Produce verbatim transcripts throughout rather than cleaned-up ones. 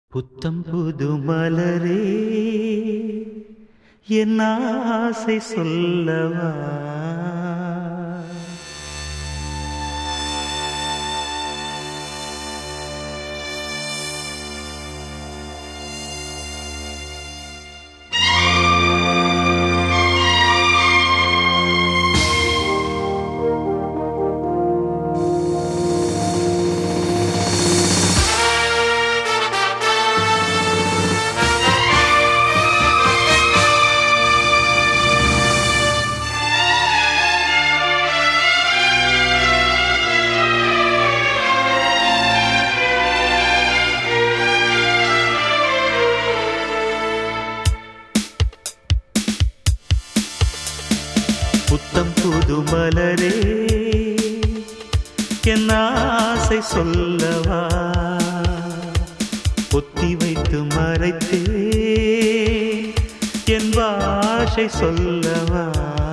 புத்தம் புது மலரே என் ஆசை சொல்லவா. புத்தம் புது மலரே என் ஆசை சொல்லவா. பொத்தி வைத்து மறைத்தே என் பாஷை சொல்லவா.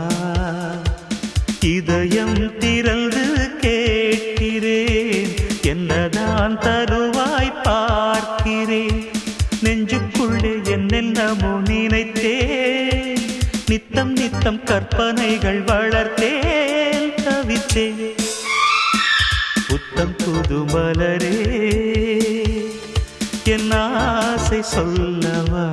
இதயம் திறந்து கேட்கிறேன், என்னதான் தருவாய் பார்க்கிறேன். நெஞ்சுக்குள்ளே என்னென்னமோ நினைத்தேன், நித்தம் நித்தம் கற்பனைகள் வளர்த்தேன், தவித்தேன். புத்தம் புது மலரே என் ஆசை சொல்லவா.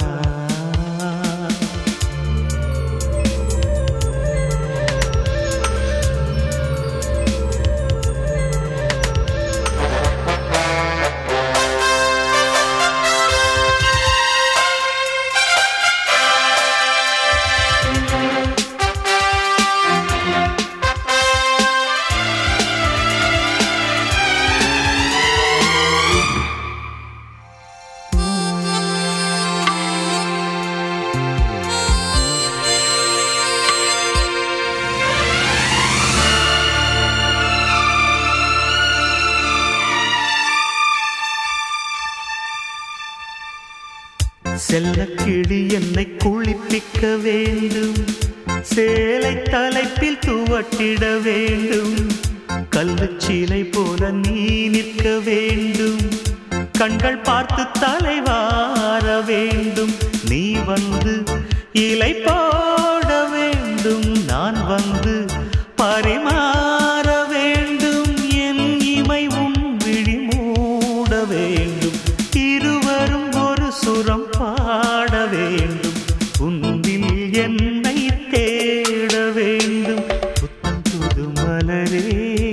செல்லக்கிளி என்னை குளிப்பிக்க வேண்டும், சேலை தலைப்பில் துவட்டிட வேண்டும். கல்லுச்சீலை போல நீ நிற்க வேண்டும், கண்கள் பார்த்து தலைவார வேண்டும். நீ வந்து இலை போட வேண்டும், நான் வந்து பரிமாற வேண்டும். என் இமை உன் விழி மூட வேண்டும், இருவரும் ஒரு சுரம் பாட வேண்டும். உன்னில் என்னை தேட வேண்டும். புத்தம் புது மலரே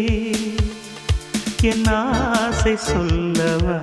என் ஆசை சொல்லவா.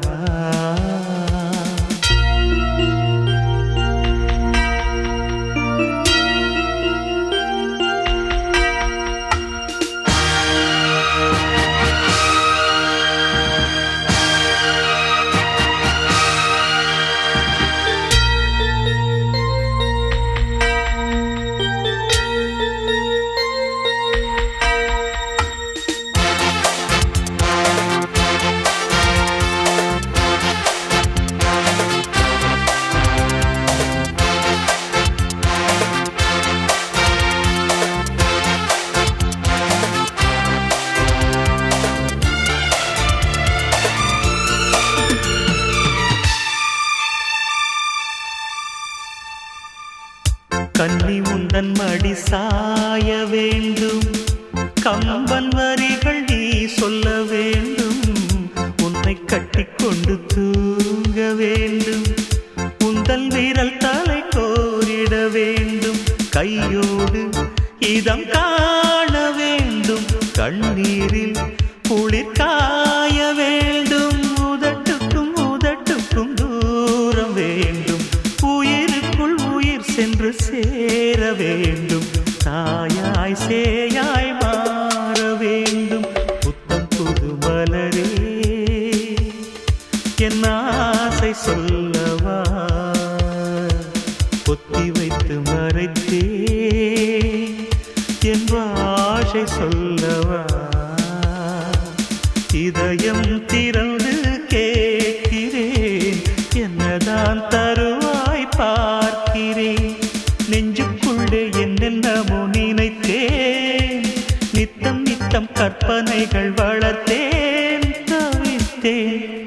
கன்னி உந்தன் மடி சாய வேண்டும், கம்பன் வரிகள் நீ சொல்ல வேண்டும். உன்னை கட்டிக்கொண்டு தூங்க வேண்டும், உந்தன் விரல் தலை கோரிட வேண்டும். கையோடு இதம் காண வேண்டும், கண்ணீரில் குளிர் காய வேண்டும். உதட்டுக்கும் உதட்டுக்கும் தூரம் வேண்டும், உயிருக்குள் உயிர் சென்று சேர வேண்டும். தாயாய் சேயாய் மாற வேண்டும். புத்தம் புது மலரே என் ஆசை சொல்லவா. பொத்தி வைத்து மறைத்தே என் பாஷை சொல்லவா. இதயம் திறந்து கேட்கிறேன், என்னதான் தருவாய் பார்க்கிறேன். நெஞ்சுக்குள்ளே என்னென்னமோ நினைத்தேன், நித்தம் நித்தம் கற்பனைகள் வளர்த்தேன், தவித்தேன்.